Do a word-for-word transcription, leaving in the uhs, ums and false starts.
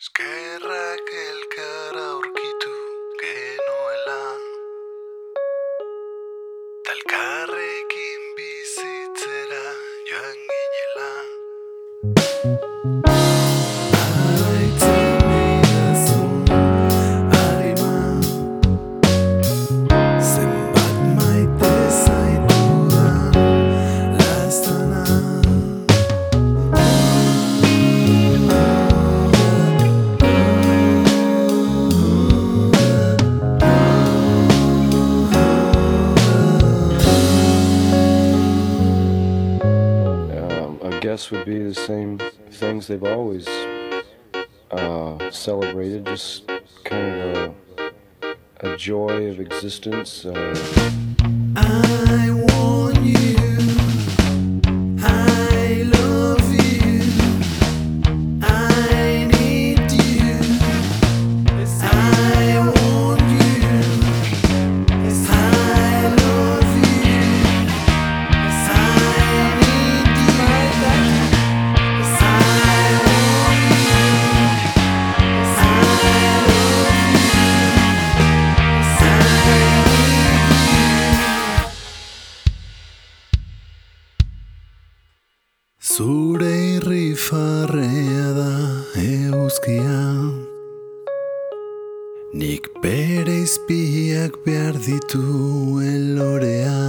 Eskerrak elkar aurkitu genuela Talkarrekin bizitzera joan ginela Araitzen idazu harima Zenbat maite zaitudan lastana I guess would be the same things they've always uh, celebrated, just kind of a, a joy of existence. Uh, I want you, I love you, I need you, I want you, I love you, I need you, I want you, I love Zure irrifarrea da eguzkia Nik bere izpiak behar dituen lorea